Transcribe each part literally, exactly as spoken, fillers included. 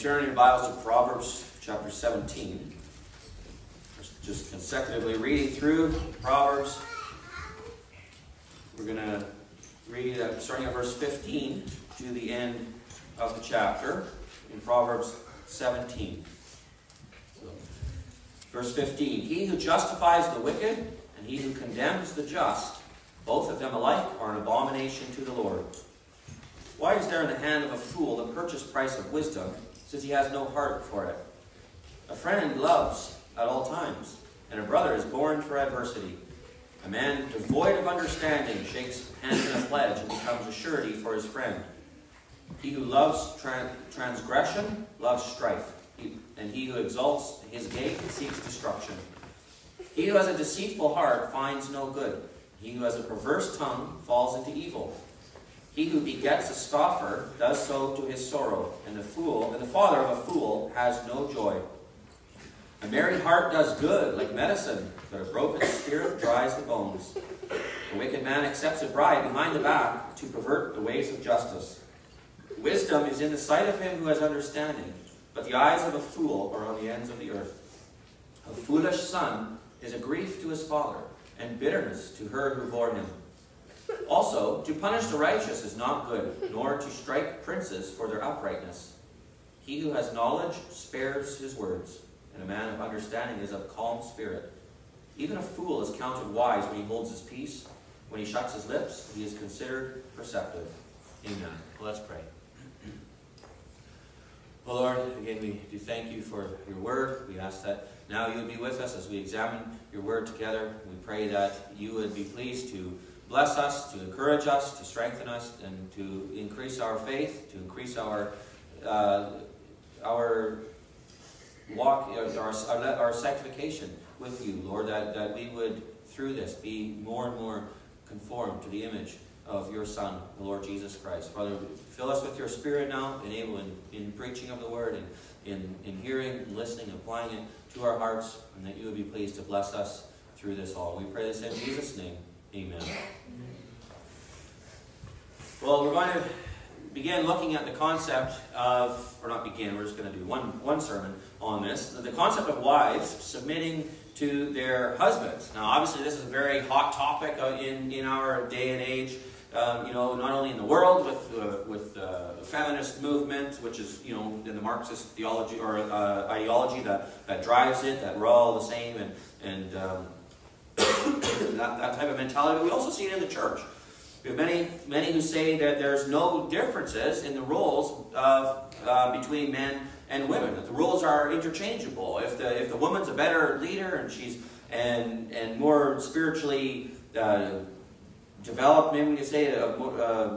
turn your Bibles to Proverbs chapter seventeen. Just consecutively reading through Proverbs. We're going to read uh, starting at verse fifteen to the end of the chapter in Proverbs seventeen. So, verse fifteen. He who justifies the wicked and he who condemns the just, both of them alike are an abomination to the Lord. Why is there in the hand of a fool the purchase price of wisdom, since he has no heart for it? A friend loves at all times, and a brother is born for adversity. A man devoid of understanding shakes hands in a pledge and becomes a surety for his friend. He who loves tra- transgression loves strife, he, and he who exalts his gate seeks destruction. He who has a deceitful heart finds no good. He who has a perverse tongue falls into evil. He who begets a scoffer does so to his sorrow, and the fool, and the father of a fool has no joy. A merry heart does good like medicine, but a broken spirit dries the bones. A wicked man accepts a bribe behind the back to pervert the ways of justice. Wisdom is in the sight of him who has understanding, but the eyes of a fool are on the ends of the earth. A foolish son is a grief to his father, and bitterness to her who bore him. Also, to punish the righteous is not good, nor to strike princes for their uprightness. He who has knowledge spares his words, and a man of understanding is of calm spirit. Even a fool is counted wise when he holds his peace. When he shuts his lips, he is considered perceptive. Amen. Well, let's pray. Well, Lord, again, we do thank you for your word. We ask that now you would be with us as we examine your word together. We pray that you would be pleased to bless us, to encourage us, to strengthen us, and to increase our faith, to increase our uh, our walk, our, our, our sanctification with you, Lord, that, that we would, through this, be more and more conformed to the image of your Son, the Lord Jesus Christ. Father, fill us with your Spirit now, enable in, in preaching of the word, and in, in hearing, and listening, and applying it to our hearts, and that you would be pleased to bless us through this all. We pray this in Jesus' name. Amen. Well, we're going to begin looking at the concept of, or not begin, we're just going to do one, one sermon on this, the concept of wives submitting to their husbands. Now, obviously, this is a very hot topic uh, in, in our day and age, um, you know, not only in the world with uh, with uh, the feminist movement, which is, you know, in the Marxist theology or uh, ideology that, that drives it, that we're all the same, and, and um, that, that type of mentality, but we also see it in the church. We have many, many who say that there's no differences in the roles of uh, between men and women. That the roles are interchangeable. If the if the woman's a better leader and she's and and more spiritually uh, developed, maybe we could say a, a,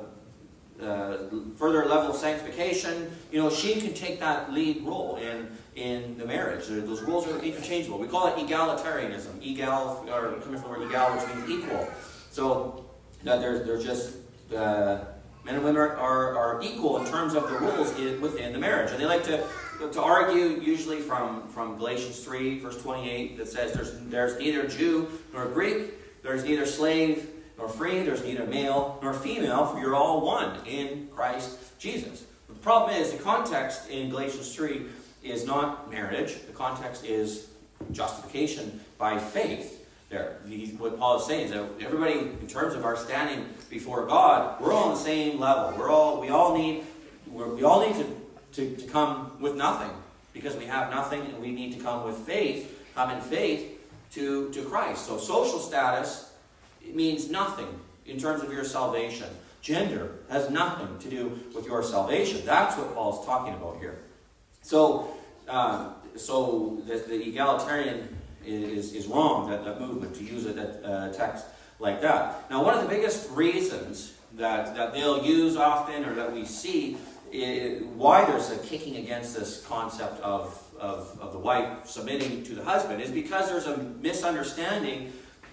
a further level of sanctification, you know, she can take that lead role in in the marriage. Those roles are interchangeable. We call it egalitarianism. Egal, or coming from the word egal, which means equal. So that there's there's just uh, men and women are, are, are equal in terms of the rules in, within the marriage. And they like to to argue, usually from, from Galatians three, verse twenty-eight, that says there's, there's neither Jew nor Greek, there's neither slave nor free, there's neither male nor female, for you're all one in Christ Jesus. The problem is, the context in Galatians three is not marriage. The context is justification by faith. There, what Paul is saying is that everybody, in terms of our standing before God, we're all on the same level. We're all, we all need, we're, we all need to, to, to come with nothing, because we have nothing, and we need to come with faith, come in faith to, to Christ. So social status, it means nothing in terms of your salvation. Gender has nothing to do with your salvation. That's what Paul's talking about here. So, uh, so the, the egalitarian is, is wrong, that, that movement, to use a that, uh, text like that. Now, one of the biggest reasons that, that they'll use often, or that we see, is why there's a kicking against this concept of, of, of the wife submitting to the husband, is because there's a misunderstanding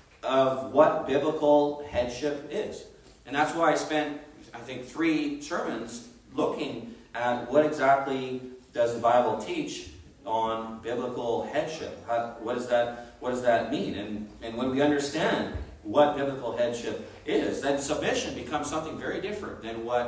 of what biblical headship is. And that's why I spent, I think, three sermons looking at what exactly does the Bible teach on biblical headship. How, what does that what does that mean? And and when we understand what biblical headship is, then submission becomes something very different than what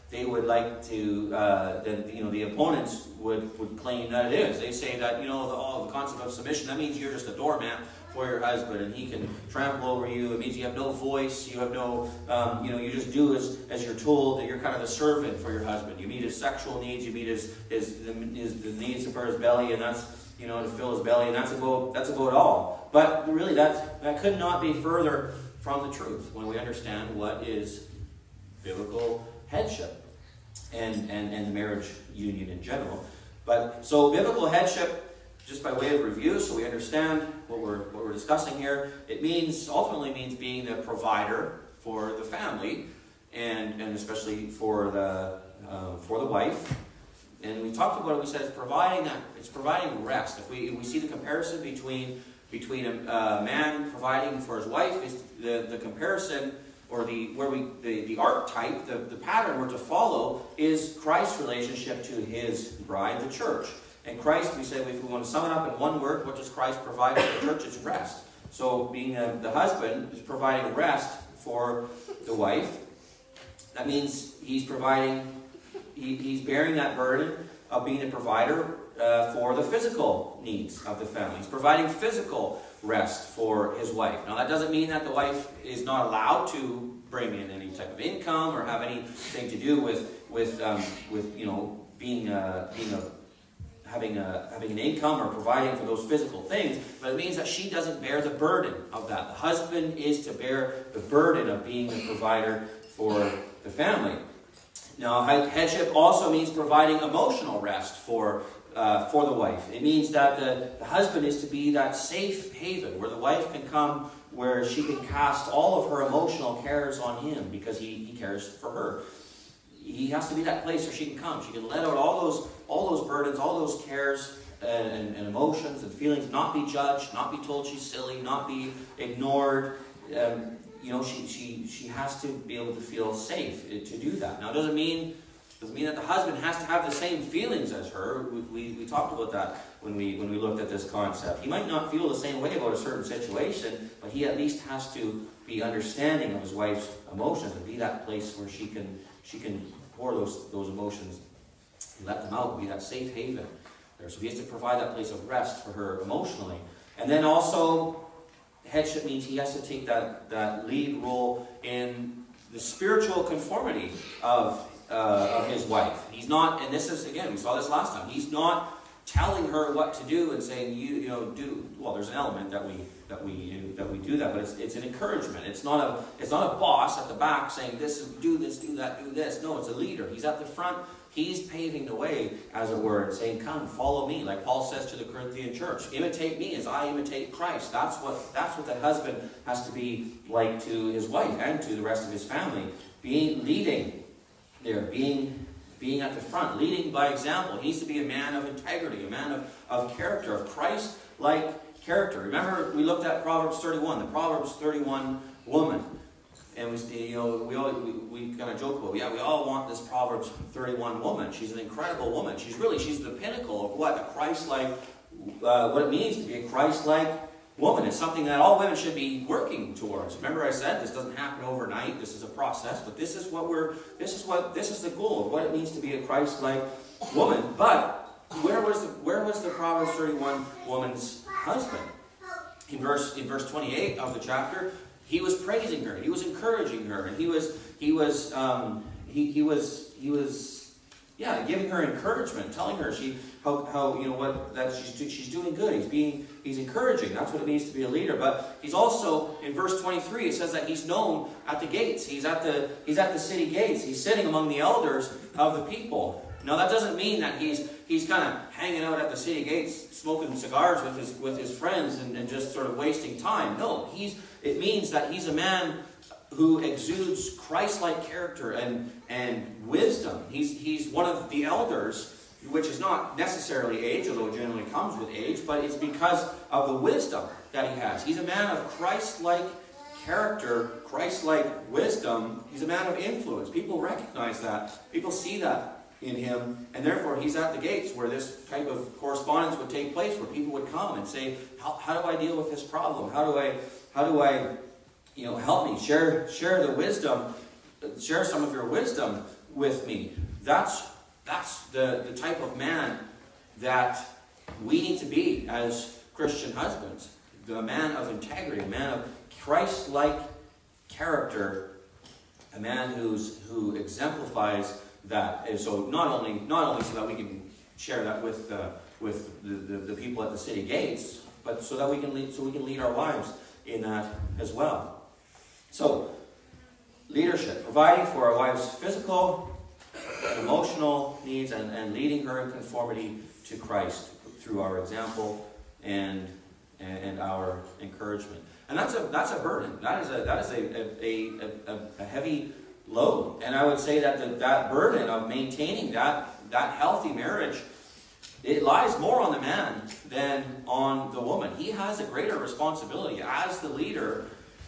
they would like to, uh, the, you know, the opponents would, would claim that it is. They say that, you know, the, oh, the concept of submission, that means you're just a doormat for your husband, and he can trample over you. It means you have no voice, you have no, um, you know, you just do as, as you're told, that you're kind of the servant for your husband. You meet his sexual needs, you meet his, his, his the needs for his belly, and that's, you know, to fill his belly, and that's about, that's about all. But really, that, that could not be further from the truth when we understand what is biblical headship and, and, and the marriage union in general. But so biblical headship, just by way of review, so we understand what we're what we're discussing here, it means ultimately means being the provider for the family, and and especially for the uh, for the wife. And we talked about it. We said it's providing that it's providing rest. If we if we see the comparison between between a, a man providing for his wife, is the the comparison or the where we the the archetype, the the pattern we're to follow is Christ's relationship to his bride, the church. And Christ, we say, if we want to sum it up in one word, what does Christ provide for the church? It's rest. So being a, the husband is providing rest for the wife. That means he's providing, he, he's bearing that burden of being a provider uh, for the physical needs of the family. He's providing physical rest for his wife. Now that doesn't mean that the wife is not allowed to bring in any type of income or have anything to do with, with, um, with you know, being a, being a Having, a, having an income or providing for those physical things, but it means that she doesn't bear the burden of that. The husband is to bear the burden of being the provider for the family. Now, headship also means providing emotional rest for, uh, for the wife. It means that the, the husband is to be that safe haven where the wife can come, where she can cast all of her emotional cares on him because he, he cares for her. He has to be that place where she can come. She can let out all those all those burdens, all those cares and, and, and emotions and feelings, not be judged, not be told she's silly, not be ignored. Um, you know, she, she, she has to be able to feel safe to do that. Now, it doesn't mean, doesn't mean that the husband has to have the same feelings as her. We, we, we talked about that when we, when we looked at this concept. He might not feel the same way about a certain situation, but he at least has to be understanding of his wife's emotions and be that place where she can she can pour those, those emotions, let them out, be that safe haven there. So he has to provide that place of rest for her emotionally. And then also, headship means he has to take that, that lead role in the spiritual conformity of, uh, of his wife. He's not, and this is, again, we saw this last time, he's not telling her what to do and saying, you, you know, do, well, there's an element that we that we that we do that, but it's it's an encouragement. It's not a it's not a boss at the back saying this, do this, do that, do this. No, it's a leader. He's at the front. He's paving the way, as it were, and saying, "Come, follow me." Like Paul says to the Corinthian church, "Imitate me as I imitate Christ." That's what that's what the husband has to be like to his wife and to the rest of his family. Being leading there, being being at the front, leading by example. He needs to be a man of integrity, a man of, of character, of Christ-like character. Remember, we looked at Proverbs thirty-one, the Proverbs thirty-one woman. And we, you know, we, all, we, we kind of joke about, yeah, we all want this Proverbs thirty-one woman. She's an incredible woman. She's really, she's the pinnacle of what? A Christ-like, uh, what it means to be a Christ-like woman. It's something that all women should be working towards. Remember I said, this doesn't happen overnight. This is a process, but this is what we're, this is what, this is the goal of what it means to be a Christ-like woman. But where was the, where was the Proverbs thirty-one woman's husband? In verse, in verse twenty-eight of the chapter, he was praising her, he was encouraging her, and he was, he was, um, he, he was, he was, yeah, giving her encouragement, telling her she, how, how you know what that she's she's doing good. He's being, he's encouraging. That's what it means to be a leader. But he's also in verse twenty-three. It says that he's known at the gates. He's at the, he's at the city gates. He's sitting among the elders of the people. Now that doesn't mean that he's he's kind of hanging out at the city gates, smoking cigars with his with his friends and, and just sort of wasting time. No, he's. It means that he's a man who exudes Christ-like character and and wisdom. He's he's one of the elders, which is not necessarily age, although it generally comes with age, but it's because of the wisdom that he has. He's a man of Christ-like character, Christ-like wisdom. He's a man of influence. People recognize that. People see that in him, and therefore he's at the gates where this type of correspondence would take place, where people would come and say, how, how do I deal with this problem? How do I, how do I, you know, help me? Share, share the wisdom, share some of your wisdom with me. That's, that's the, the type of man that we need to be as Christian husbands. A man of integrity, a man of Christ-like character, a man who's who exemplifies that. And so not only not only so that we can share that with uh, with the, the, the people at the city gates, but so that we can lead so we can lead our wives in that as well. So leadership, providing for our wives' physical and emotional needs, and, and leading her in conformity to Christ through our example and and our encouragement. And that's a that's a burden. That is a that is a a, a, a heavy load. And I would say that the, that burden of maintaining that that healthy marriage, it lies more on the man than on the woman. He has a greater responsibility as the leader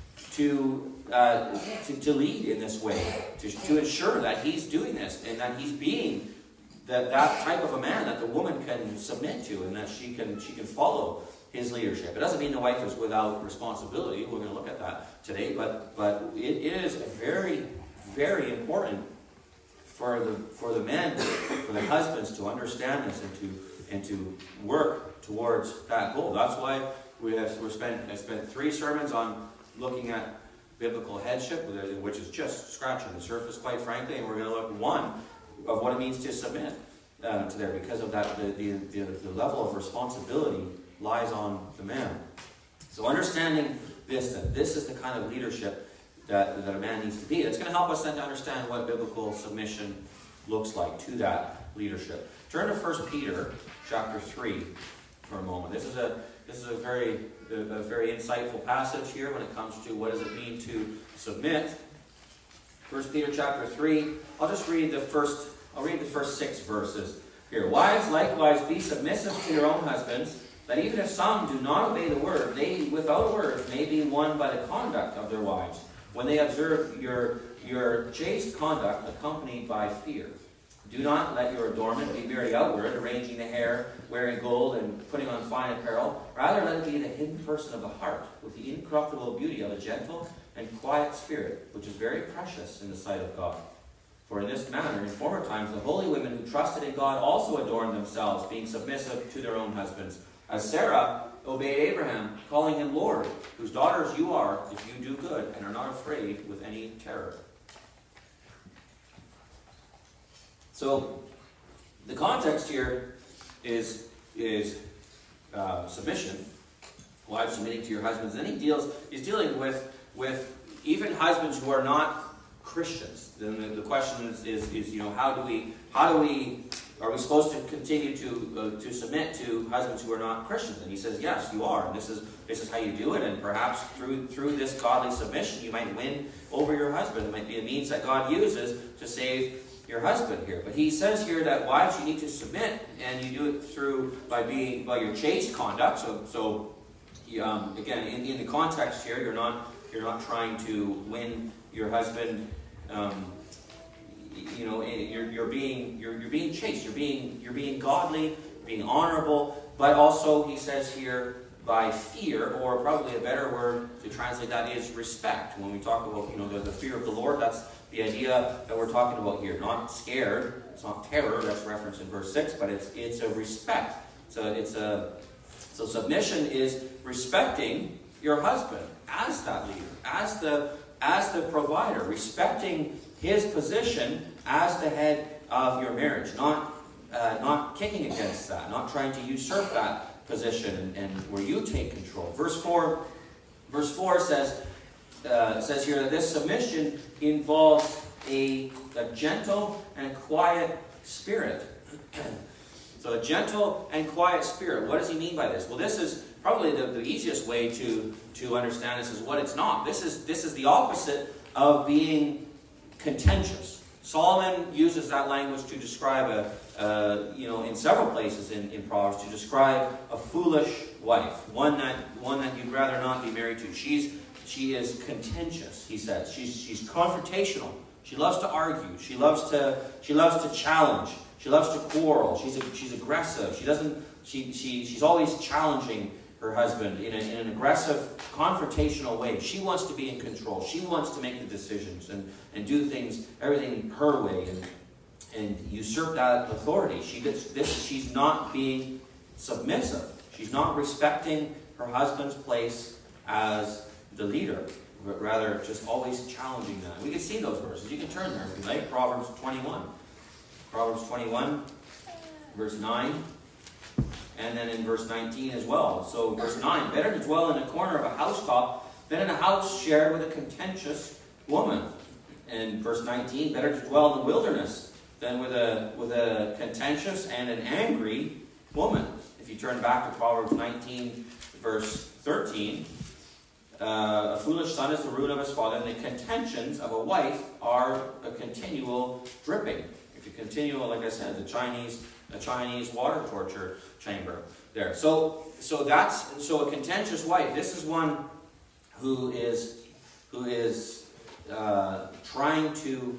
to uh, to, to lead in this way, to, to ensure that he's doing this and that he's being that that type of a man that the woman can submit to and that she can she can follow his leadership. It doesn't mean the wife is without responsibility. We're going to look at that today, but but it, it is very, very important for the for the men, for the husbands to understand this and to and to work towards that goal. That's why we have we spent I spent three sermons on looking at biblical headship, which is just scratching the surface, quite frankly, and we're going to look one of what it means to submit uh, to there, because of that the, the the the level of responsibility lies on the man. So understanding this, that this is the kind of leadership that, that a man needs to be, it's going to help us then to understand what biblical submission looks like to that leadership. Turn to First Peter chapter three for a moment. This is a this is a very a, a very insightful passage here when it comes to what does it mean to submit. First Peter chapter three. I'll just read the first I'll read the first six verses here. Wives, likewise, be submissive to your own husbands, that even if some do not obey the word, they without words may be won by the conduct of their wives, when they observe your, your chaste conduct accompanied by fear. Do not let your adornment be merely outward, arranging the hair, wearing gold, and putting on fine apparel. Rather, let it be the hidden person of the heart, with the incorruptible beauty of a gentle and quiet spirit, which is very precious in the sight of God. For in this manner, in former times, the holy women who trusted in God also adorned themselves, being submissive to their own husbands, as Sarah obeyed Abraham, calling him Lord, whose daughters you are, if you do good and are not afraid with any terror. So, the context here is, is uh, submission, wives submitting to your husbands. And then he deals, he's dealing with, with even husbands who are not Christians. Then the, the question is, is, is, you know, how do we, how do we, are we supposed to continue to uh, to submit to husbands who are not Christians? And he says, yes, you are. And this is this is how you do it. And perhaps through through this godly submission, you might win over your husband. It might be a means that God uses to save your husband here. But he says here that wives, you need to submit, and you do it through by being by your chaste conduct. So so um, again, in, in the context here, you're not you're not trying to win your husband. Um, You know, you're you're being you're you're being chaste. You're being you're being godly, being honorable. But also, he says here, by fear, or probably a better word to translate that is respect. When we talk about you know the, the fear of the Lord, that's the idea that we're talking about here. Not scared. It's not terror. That's referenced in verse six. But it's it's a respect. So it's a so submission is respecting your husband as that leader, as the as the provider, respecting his position as the head of your marriage, not uh, not kicking against that, not trying to usurp that position and, and where you take control. Verse four, verse four says uh, says here that this submission involves a, a gentle and quiet spirit. So a gentle and quiet spirit. What does he mean by this? Well, this is probably the, the easiest way to to understand this is what it's not. This is this is the opposite of being contentious. Solomon uses that language to describe a, uh, you know, in several places in, in Proverbs, to describe a foolish wife, one that one that you'd rather not be married to. She's she is contentious. He says she's she's confrontational. She loves to argue. She loves to she loves to challenge. She loves to quarrel. She's a, she's aggressive. She doesn't she she she's always challenging her husband in, a, in an aggressive, confrontational way. She wants to be in control. She wants to make the decisions and, and do things, everything her way, and, and usurp that authority. She gets this. She's not being submissive. She's not respecting her husband's place as the leader, but rather just always challenging that. We can see those verses. You can turn there if you like. Proverbs twenty-one. Proverbs twenty-one, verse nine. And then in verse nineteen as well. So verse nine, better to dwell in a corner of a housetop than in a house shared with a contentious woman. And verse nineteen, better to dwell in the wilderness than with a, with a contentious and an angry woman. If you turn back to Proverbs nineteen, verse thirteen, uh, a foolish son is the ruin of his father, and the contentions of a wife are a continual dripping. If you continue, like I said, the Chinese, the Chinese water torture chamber there. So, so that's so a contentious wife. This is one who is who is uh, trying to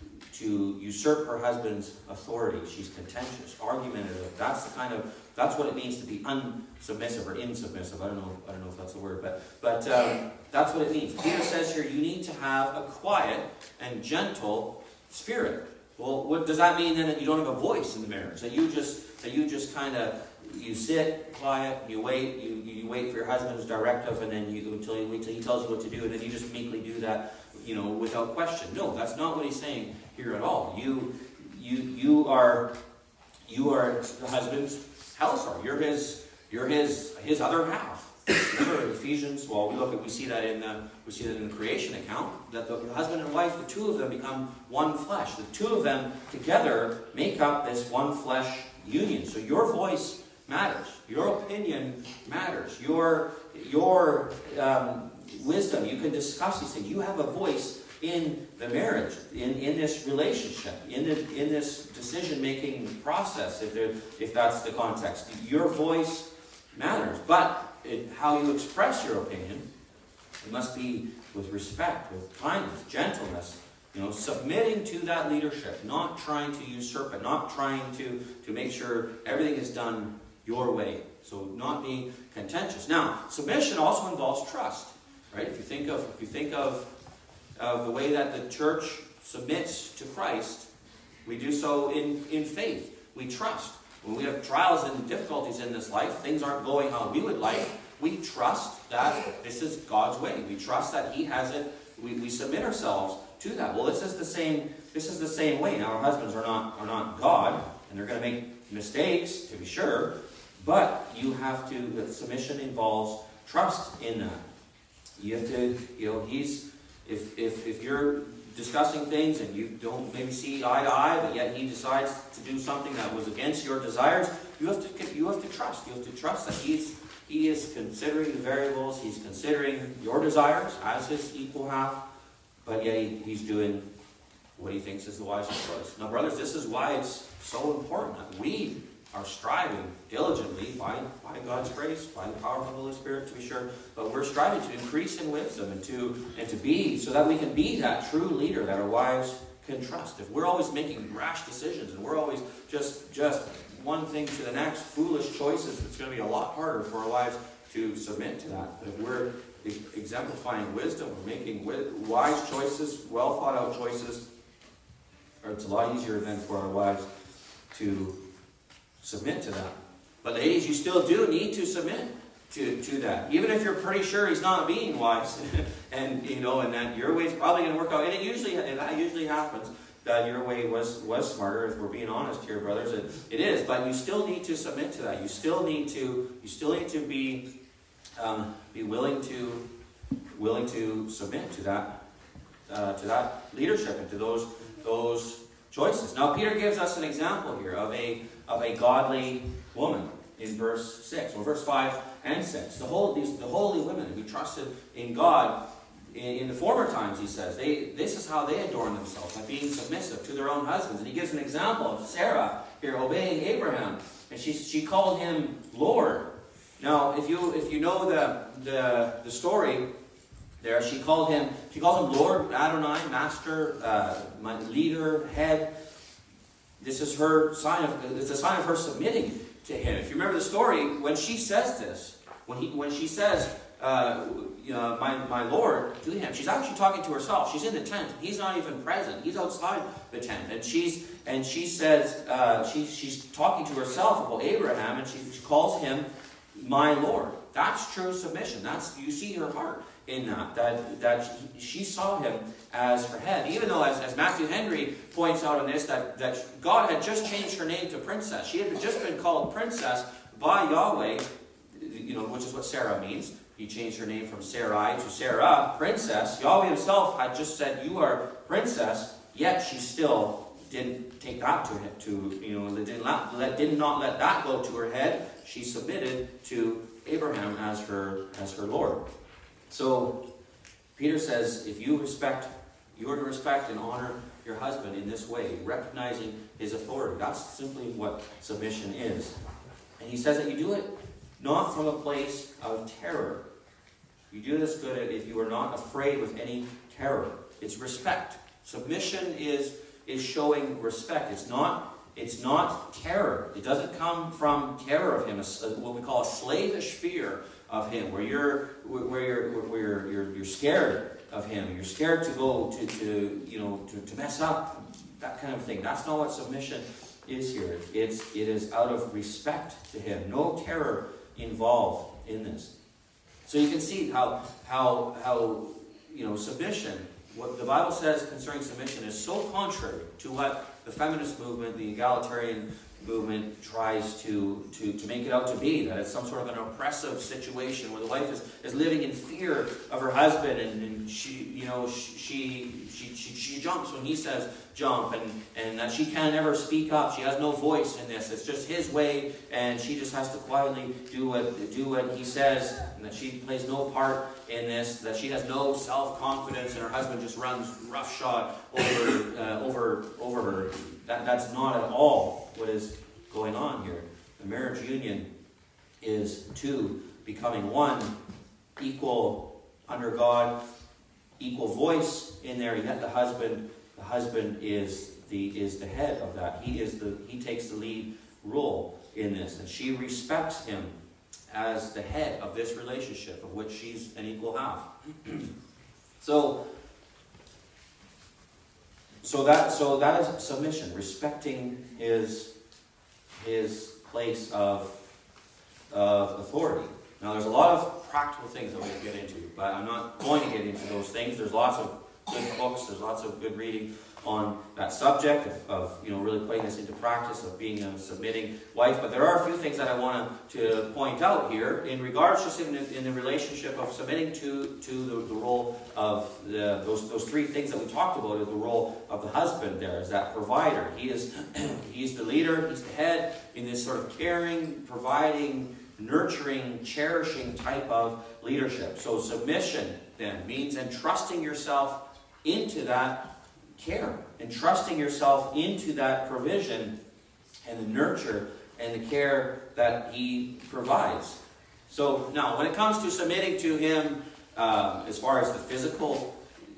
to usurp her husband's authority. She's contentious, argumentative. That's the kind of that's what it means to be unsubmissive or insubmissive. I don't know. I don't know if that's a word, but but um, that's what it means. Peter says here, you need to have a quiet and gentle spirit. Well, what does that mean then? That you don't have a voice in the marriage? That you just that you just kind of you sit quiet, you wait, you, you wait for your husband's directive, and then you until you wait till he tells you what to do, and then you just meekly do that, you know, without question. No, that's not what he's saying here at all. You you you are you are the husband's helper. You're his you're his his other half. Remember Ephesians, well, we look at, we see that in the, we see that in the creation account, that the husband and wife, the two of them become one flesh. The two of them together make up this one flesh union. So your voice matters. Your opinion matters. Your, your um, wisdom, you can discuss these things. You have a voice in the marriage, in, in this relationship, in, the, in this decision-making process, if, there, if that's the context. Your voice matters. But It, how you express your opinion, it must be with respect, with kindness, gentleness, you know, submitting to that leadership, not trying to usurp it, not trying to, to make sure everything is done your way. So not being contentious. Now, submission also involves trust, right? If you think of if you think of, of the way that the church submits to Christ, we do so in, in faith. We trust. When we have trials and difficulties in this life, things aren't going how we would like, we trust that this is God's way. We trust that He has it. We, we submit ourselves to that. Well, this is the same, this is the same way. Now, our husbands are not, are not God, and they're going to make mistakes, to be sure, but you have to, submission involves trust in that. You have to, you know, he's, if, if, if you're discussing things and you don't maybe see eye to eye, but yet he decides to do something that was against your desires, you have to you have to trust. You have to trust that he's he is considering the variables, he's considering your desires as his equal half, but yet he, he's doing what he thinks is the wisest choice. Now, brothers, this is why it's so important that we are striving diligently by, by God's grace, by the power of the Holy Spirit, to be sure, but we're striving to increase in wisdom and to and to be, so that we can be that true leader that our wives can trust. If we're always making rash decisions and we're always just just one thing to the next, foolish choices, it's going to be a lot harder for our wives to submit to that. But if we're exemplifying wisdom, we're making wise choices, well thought out choices, or it's a lot easier then for our wives to submit to that. But ladies, you still do need to submit to, to that. Even if you're pretty sure he's not being wise, and you know, and that your way is probably going to work out. And it usually, and that usually happens, that your way was, was smarter, if we're being honest here, brothers. It, it is, but you still need to submit to that. You still need to, you still need to be um, be willing to willing to submit to that uh, to that leadership and to those those choices. Now, Peter gives us an example here of a of a godly woman in verse six, or verse five and six. The whole these the holy women who trusted in God in, in the former times, he says, they this is how they adorn themselves, by being submissive to their own husbands. And he gives an example of Sarah here obeying Abraham, and she she called him Lord. Now, if you if you know the the the story there, she called him she calls him Lord, Adonai, Master, uh, my leader, head. This is her sign of it's a sign of her submitting to him. If you remember the story, when she says this, when he when she says, uh, you know, my, my Lord to him, she's actually talking to herself. She's in the tent. He's not even present. He's outside the tent. And she's and she says, uh, she, she's talking to herself about Abraham, and she, she calls him my Lord. That's true submission. That's, you see her heart in that, that, that she, she saw him as her head. Even though, as, as Matthew Henry points out in this, that, that God had just changed her name to princess. She had just been called princess by Yahweh, you know, which is what Sarah means. He changed her name from Sarai to Sarah, princess. Yahweh himself had just said, you are princess, yet she still didn't take that to him, to, you know, did not, let, did not let that go to her head. She submitted to Abraham as her, as her Lord. So, Peter says, if you respect, you are to respect and honor your husband in this way, recognizing his authority. That's simply what submission is. And he says that you do it not from a place of terror. You do this good if you are not afraid with any terror. It's respect. Submission is, is showing respect. It's not, it's not terror. It doesn't come from terror of him, a, what we call a slavish fear of him, where you're where you're where you're, you're, you're scared of him. You're scared to go to, to you know to, to mess up, that kind of thing. That's not what submission is here. It's it is out of respect to him. No terror involved in this. So you can see how how how you know submission, what the Bible says concerning submission, is so contrary to what the feminist movement, the egalitarian movement, tries to, to, to make it out to be, that it's some sort of an oppressive situation where the wife is, is living in fear of her husband, and, and she, you know, she, she, she, she jumps when he says jump, and, and that she can never speak up. She has no voice in this. It's just his way, and she just has to quietly do what, do what he says, and that she plays no part in this, that she has no self-confidence, and her husband just runs roughshod over, uh, over, over her. That, that's not at all what is going on here. The marriage union is two becoming one, equal under God, equal voice in there. Yet the husband, the husband is the is the head of that. He is the he takes the lead role in this, and she respects him as the head of this relationship, of which she's an equal half. so. So that so that is submission, respecting his his place of of authority. Now, there's a lot of practical things that we'll get into, but I'm not going to get into those things. There's lots of good books. There's lots of good reading on that subject of, of you know really putting this into practice, of being a submitting wife. But there are a few things that I want to point out here in regards just in the, in the relationship of submitting to to the, the role of the, those those three things that we talked about. Is the role of the husband there as that provider. He is he's the leader. He's the head in this sort of caring, providing, nurturing, cherishing type of leadership. So submission then means entrusting yourself into that care, entrusting yourself into that provision and the nurture and the care that he provides. So now, when it comes to submitting to him, um, as far as the physical,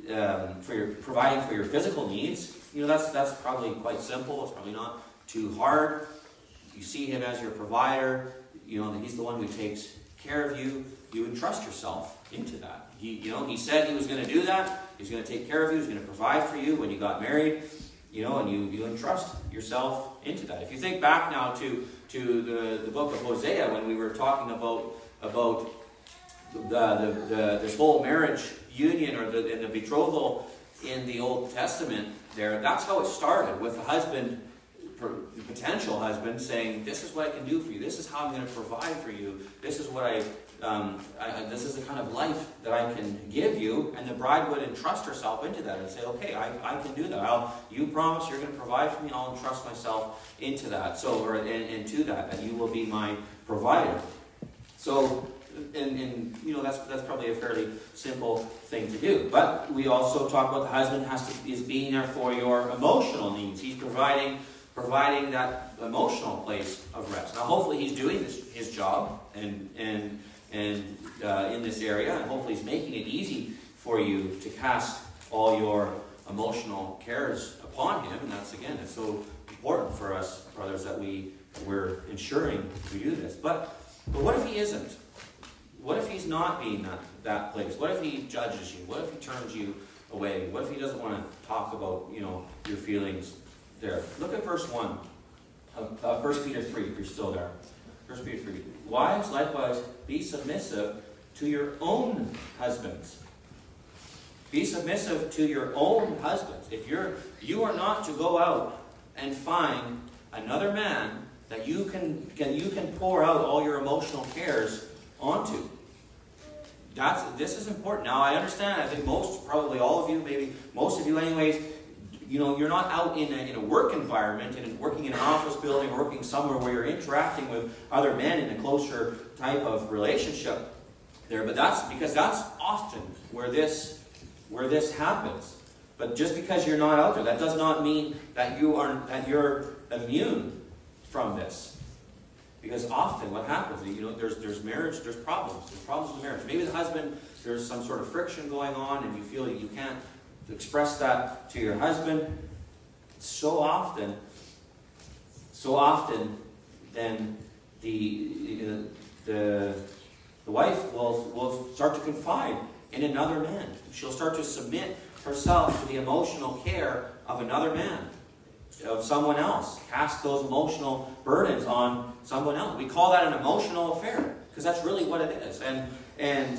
um, for your providing for your physical needs, you know that's that's probably quite simple. It's probably not too hard. You see him as your provider. You know that he's the one who takes care of you. You entrust yourself into that. He, you know, he said he was going to do that. He's going to take care of you. He's going to provide for you when you got married. You know, and you, you entrust yourself into that. If you think back now to to the, the book of Hosea, when we were talking about about the, the, the this whole marriage union or the, and the betrothal in the Old Testament, there, that's how it started, with the husband, the potential husband, saying, "This is what I can do for you. This is how I'm going to provide for you. This is what I." Um, I, this is the kind of life that I can give you, and the bride would entrust herself into that and say, okay, I, I can do that. I'll, you promise you're going to provide for me, I'll entrust myself into that, so or and, and to that, that you will be my provider. So, and, and you know, that's that's probably a fairly simple thing to do. But we also talk about the husband has to is being there for your emotional needs. He's providing providing that emotional place of rest. Now, hopefully, he's doing this, his job, and and. and uh, in this area, and hopefully he's making it easy for you to cast all your emotional cares upon him. And that's, again, it's so important for us, brothers, that we, we're ensuring we do this. But, but what if he isn't? what if he's not being that, that place? What if he judges you? What if he turns you away? What if he doesn't want to talk about, you know, your feelings there? Look at verse one of uh, First Peter three, if you're still there. First Peter three. Wives, likewise, be submissive to your own husbands. Be submissive to your own husbands. If you're, you are not to go out and find another man that you can, can you can pour out all your emotional cares onto. That's, this is important. Now, I understand, I think most, probably all of you, maybe most of you anyways, you know, you're not out in a, in a work environment, and working in an office building, working somewhere where you're interacting with other men in a closer type of relationship there. But that's because that's often where this, where this happens. But just because you're not out there, that does not mean that you are that you're immune from this. Because often what happens, you know, there's there's marriage, there's problems. There's problems in marriage. Maybe the husband, there's some sort of friction going on, and you feel like you can't express that to your husband. So often, so often, then the the the wife will will start to confide in another man. She'll start to submit herself to the emotional care of another man, of someone else. Cast those emotional burdens on someone else. We call that an emotional affair, because that's really what it is. And and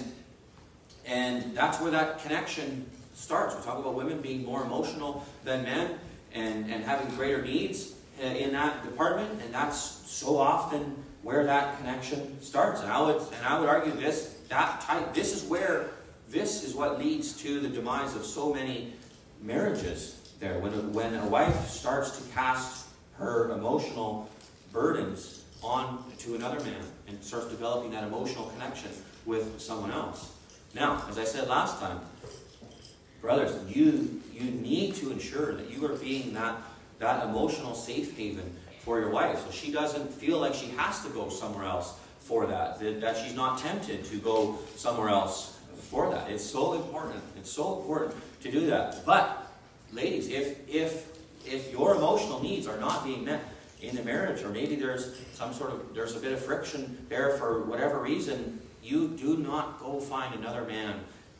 and that's where that connection starts. We talk about women being more emotional than men, and, and having greater needs in that department, and that's so often where that connection starts. And I would and I would argue this that type this is where this is what leads to the demise of so many marriages. There, when a, when a wife starts to cast her emotional burdens on to another man and starts developing that emotional connection with someone else. Now, as I said last time, brothers, you you need to ensure that you are being that that emotional safe haven for your wife, so she doesn't feel like she has to go somewhere else for that, that, that she's not tempted to go somewhere else for that. It's so important. It's so important to do that. But ladies, if if if your emotional needs are not being met in the marriage, or maybe there's some sort of there's a bit of friction there for whatever reason, you do not go find another man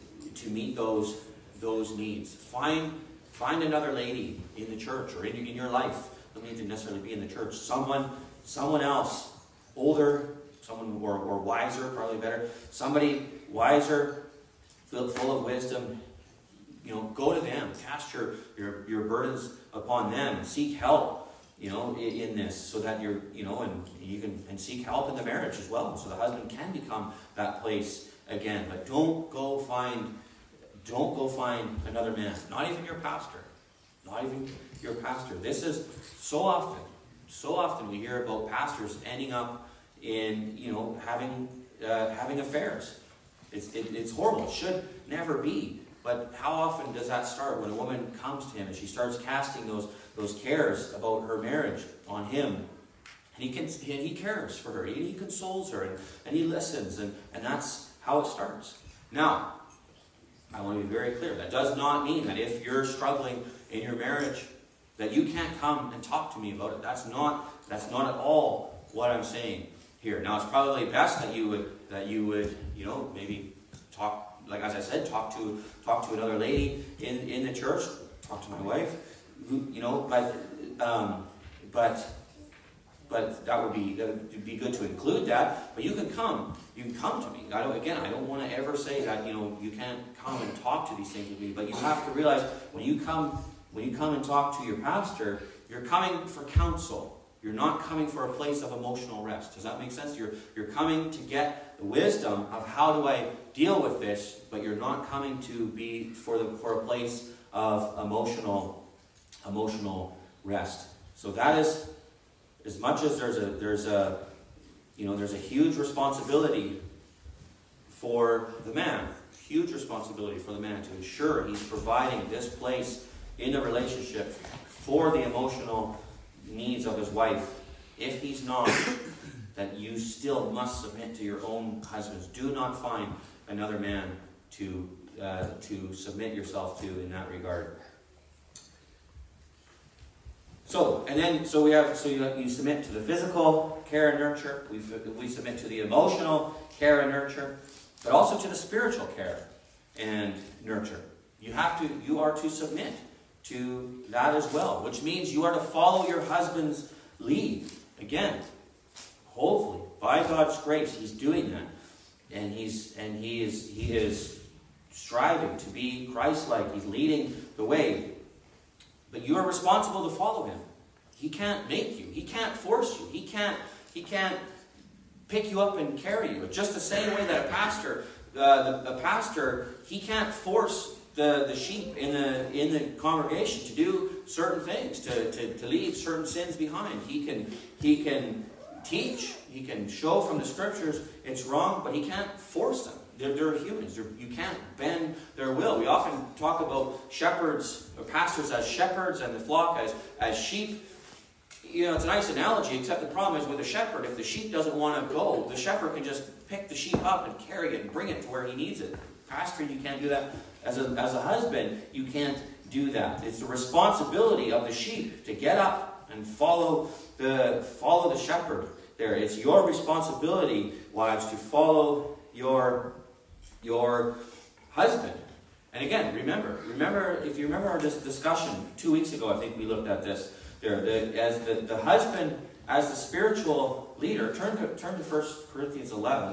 to meet those those needs. Find find another lady in the church or in, in your life. Don't need to necessarily be in the church. Someone someone else, older, someone or, or wiser, probably better. Somebody wiser, full, full of wisdom. You know, go to them, cast your, your, your burdens upon them, and seek help, you know, in, in this, so that you're, you know, and you can, and seek help in the marriage as well, so the husband can become that place again. But don't go find, don't go find another man, not even your pastor, not even your pastor. This is so often, so often we hear about pastors ending up in, you know, having, uh, having affairs. It's, it, it's horrible. It should never be. But how often does that start? When a woman comes to him and she starts casting those, those cares about her marriage on him. And he, can, and he cares for her. And he consoles her. And, and he listens. And, and that's how it starts. Now, I want to be very clear. That does not mean that if you're struggling in your marriage, that you can't come and talk to me about it. That's not, that's not at all what I'm saying here. Now, it's probably best that you would, that you would, you know, maybe talk, like as I said, talk to talk to another lady in, in the church, talk to my wife, who, you know, but um, but but that would be that would be good to include that. But you can come, you can come to me. I don't again, I don't want to ever say that, you know, you can't come and talk to these things with me. But you have to realize when you come when you come and talk to your pastor, you're coming for counsel. You're not coming for a place of emotional rest. Does that make sense? You're, you're coming to get the wisdom of how do I deal with this, but you're not coming to be for the for a place of emotional emotional rest. So that is, as much as there's a there's a you know there's a huge responsibility for the man, huge responsibility for the man to ensure he's providing this place in the relationship for the emotional needs of his wife. If he's not, that you still must submit to your own husbands. Do not find another man to uh, to submit yourself to in that regard. So, and then, so we have, so you, you submit to the physical care and nurture. We, we submit to the emotional care and nurture, but also to the spiritual care and nurture. You have to, you are to submit to that as well, which means you are to follow your husband's lead. Again, hopefully, by God's grace, he's doing that. And he's, and he is, he is striving to be Christ-like. He's leading the way. But you are responsible to follow him. He can't make you. He can't force you. He can't, he can't pick you up and carry you. Just the same way that a pastor, uh, the, the pastor, he can't force the, the sheep in the in the congregation to do certain things, to, to, to leave certain sins behind. He can he can teach, he can show from the scriptures it's wrong, but he can't force them. They're, they're humans. They're, you can't bend their will. We often talk about shepherds, or pastors as shepherds, and the flock as, as sheep. You know, it's a nice analogy, except the problem is with a shepherd, if the sheep doesn't want to go, the shepherd can just pick the sheep up and carry it and bring it to where he needs it. Pastor, you can't do that. As a, as a husband, you can't do that. It's the responsibility of the sheep to get up and follow the, follow the shepherd there. It's your responsibility, wives, to follow your your husband. And again, remember, remember, if you remember our dis- discussion two weeks ago, I think we looked at this there. The, as the, the husband, as the spiritual leader, turn to turn to First Corinthians eleven.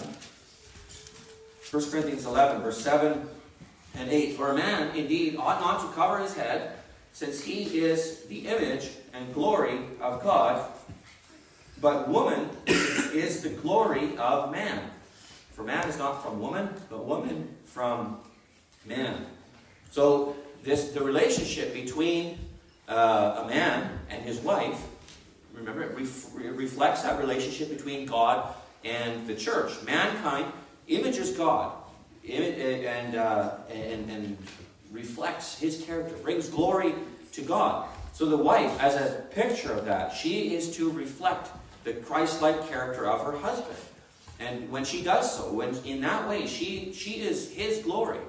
First Corinthians eleven, verse seven and eight. For a man indeed ought not to cover his head, since he is the image and glory of God, but woman is the glory of man. For man is not from woman, but woman from man. So this the relationship between uh, a man and his wife, remember, it, ref, it reflects that relationship between God and the church. Mankind images God and, uh, and, and reflects his character, brings glory to God. So the wife, as a picture of that, she is to reflect the Christ-like character of her husband. And when she does so, when in that way, she she is his glory.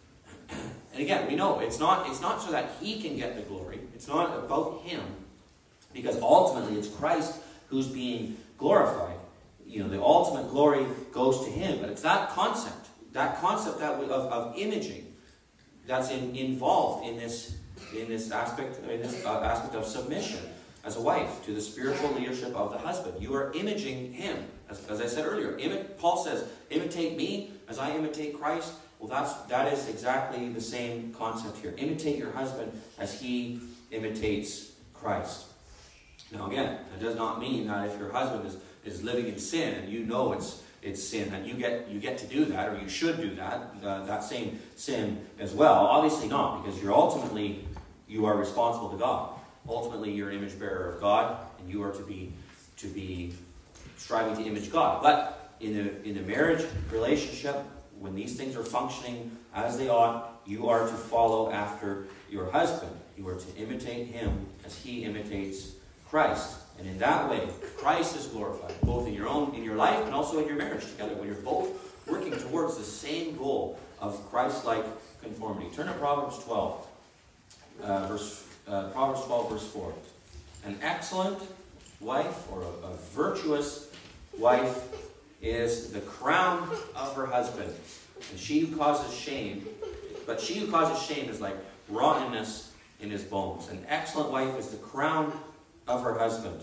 And again, we know it's not it's not so that he can get the glory. It's not about him, because ultimately it's Christ who's being glorified. You know, the ultimate glory goes to him. But it's that concept, that concept that of, of imaging, that's in, involved in this in this aspect in this uh, aspect of submission as a wife to the spiritual leadership of the husband. You are imaging him. As, as I said earlier, imi- Paul says, imitate me as I imitate Christ. Well, that's, that is exactly the same concept here. Imitate your husband as he imitates Christ. Now again, that does not mean that if your husband is, is living in sin and you know it's it's sin, that you get you get to do that, or you should do that, uh, that same sin as well. Obviously not, because you're ultimately, you are responsible to God. Ultimately, you're an image bearer of God, and you are to be to be striving to image God. But in the in the marriage relationship, when these things are functioning as they ought, you are to follow after your husband. You are to imitate him as he imitates Christ. And in that way, Christ is glorified, both in your own in your life and also in your marriage together, when you're both working towards the same goal of Christ-like conformity. Turn to Proverbs twelve, uh, verse uh, Proverbs twelve, verse four. An excellent wife, or a, a virtuous wife, is the crown of her husband, and she who causes shame, but she who causes shame is like rottenness in his bones. An excellent wife is the crown of her husband.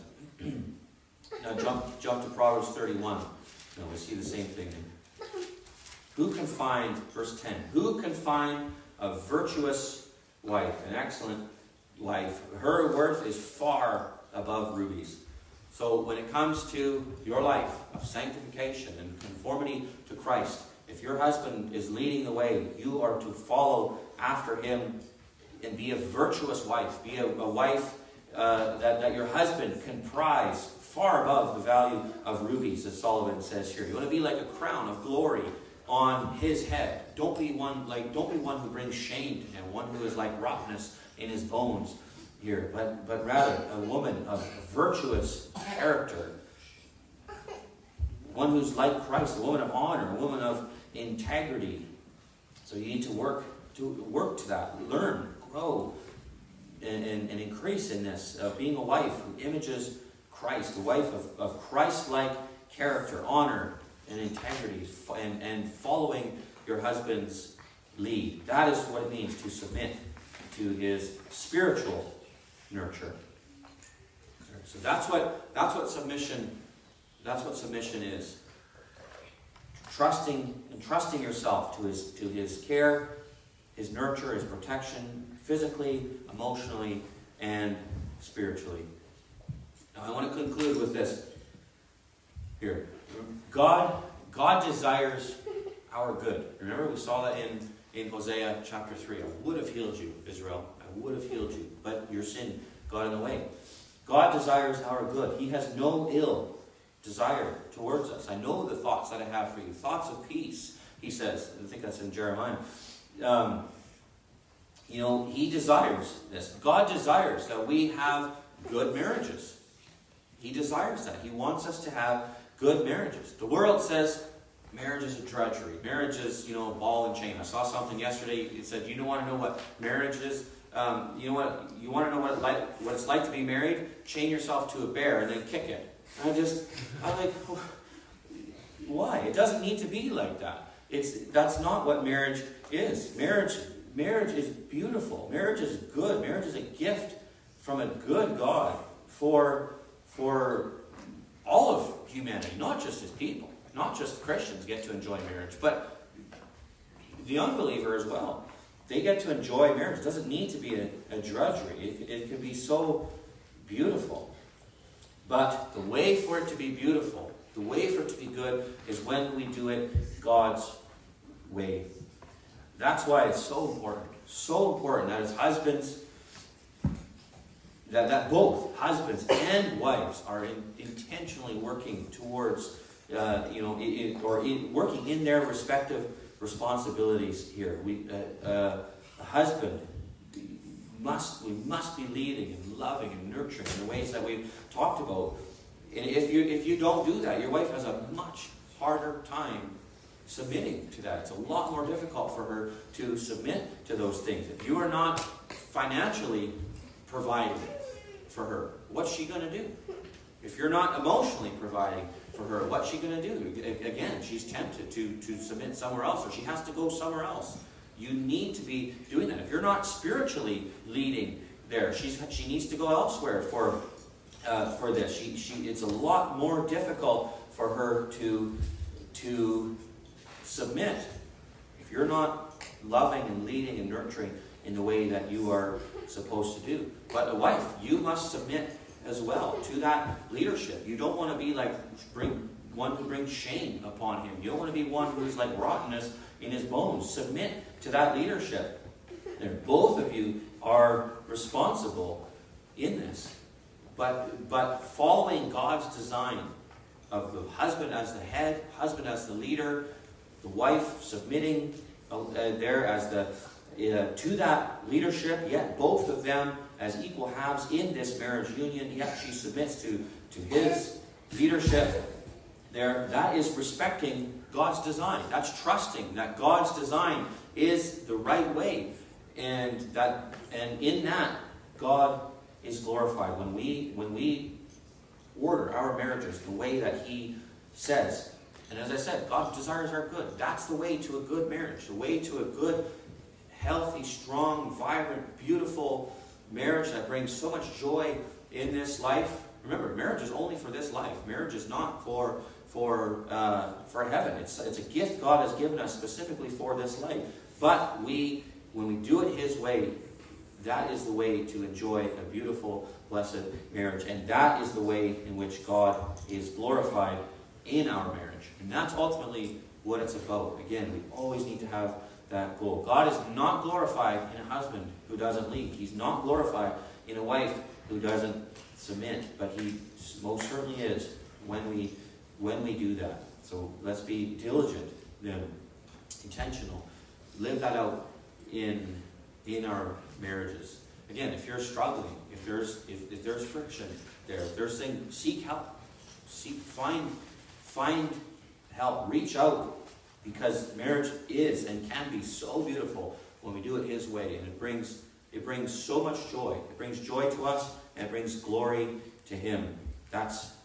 Now jump, jump to Proverbs thirty-one. Now we see the same thing. Who can find, verse ten, who can find a virtuous wife, an excellent wife? Her worth is far above rubies. So when it comes to your life of sanctification and conformity to Christ, if your husband is leading the way, you are to follow after him and be a virtuous wife. Be a, a wife uh, that, that your husband can prize far above the value of rubies, as Solomon says here. You want to be like a crown of glory on his head. Don't be one like don't be one who brings shame to him, one who is like rottenness in his bones here, but but rather a woman of virtuous character, one who's like Christ, a woman of honor, a woman of integrity. So you need to work to work to that, learn, grow, and, and, and increase in this, of being a wife who images Christ, a wife of, of Christ-like character, honor, and integrity, and, and following your husband's lead. That is what it means to submit to his spiritual nurture. So that's what that's what submission that's what submission is. Trusting and trusting yourself to his to his care, his nurture, his protection, physically, emotionally, and spiritually. Now I want to conclude with this here. God God desires our good. Remember, we saw that in, in Hosea chapter three. I would have healed you, Israel. I would have healed you, but your sin got in the way. God desires our good. He has no ill desire towards us. I know the thoughts that I have for you. Thoughts of peace, he says. I think that's in Jeremiah. Um, you know, he desires this. God desires that we have good marriages. He desires that. He wants us to have good marriages. The world says marriage is a drudgery. Marriage is, you know, a ball and chain. I saw something yesterday. It said, you don't want to know what marriage is? Um, you know what? You want to know what, it like, what it's like to be married? Chain yourself to a bear and then kick it. And I just, I'm like, why? It doesn't need to be like that. It's that's not what marriage is. Marriage, marriage is beautiful. Marriage is good. Marriage is a gift from a good God for for all of humanity, not just his people, not just Christians get to enjoy marriage, but the unbeliever as well. They get to enjoy marriage. It doesn't need to be a, a drudgery. It, it can be so beautiful. But the way for it to be beautiful, the way for it to be good, is when we do it God's way. That's why it's so important. So important that as husbands, that, that both husbands and wives are in, intentionally working towards, uh, you know, in, or in, working in their respective responsibilities here. We, uh, uh, a husband must, we must be leading and loving and nurturing in the ways that we've talked about. And if you if you don't do that, your wife has a much harder time submitting to that. It's a lot more difficult for her to submit to those things. If you are not financially providing for her, what's she going to do? If you're not emotionally providing for her, what's she going to do? Again, she's tempted to, to submit somewhere else, or she has to go somewhere else. You need to be doing that. If you're not spiritually leading there, she's, she needs to go elsewhere for, uh, for this. She, she, it's a lot more difficult for her to, to submit if you're not loving and leading and nurturing in the way that you are supposed to do. But a wife, you must submit as well to that leadership. You don't want to be like bring one who brings shame upon him. You don't want to be one who's like rottenness in his bones. Submit to that leadership. And both of you are responsible in this. But but following God's design of the husband as the head, husband as the leader, the wife submitting uh, there as the uh, to that leadership, yet both of them as equal halves in this marriage union, yet she submits to, to his leadership there. That is respecting God's design. That's trusting that God's design is the right way. And that and in that, God is glorified. When we when we order our marriages the way that he says. And as I said, God desires our good. That's the way to a good marriage. The way to a good, healthy, strong, vibrant, beautiful marriage that brings so much joy in this life. Remember, marriage is only for this life. Marriage is not for for uh, for heaven. It's it's a gift God has given us specifically for this life. But we, when we do it his way, that is the way to enjoy a beautiful, blessed marriage. And that is the way in which God is glorified in our marriage. And that's ultimately what it's about. Again, we always need to have that goal. God is not glorified in a husband who doesn't lead. He's not glorified in a wife who doesn't submit. But he most certainly is when we when we do that. So let's be diligent, then intentional. Live that out in in our marriages. Again, if you're struggling, if there's if, if there's friction there, if there's things, seek help. Seek find find help. Reach out. Because marriage is and can be so beautiful when we do it his way, and it brings It brings so much joy. It brings joy to us, and it brings glory to Him. That's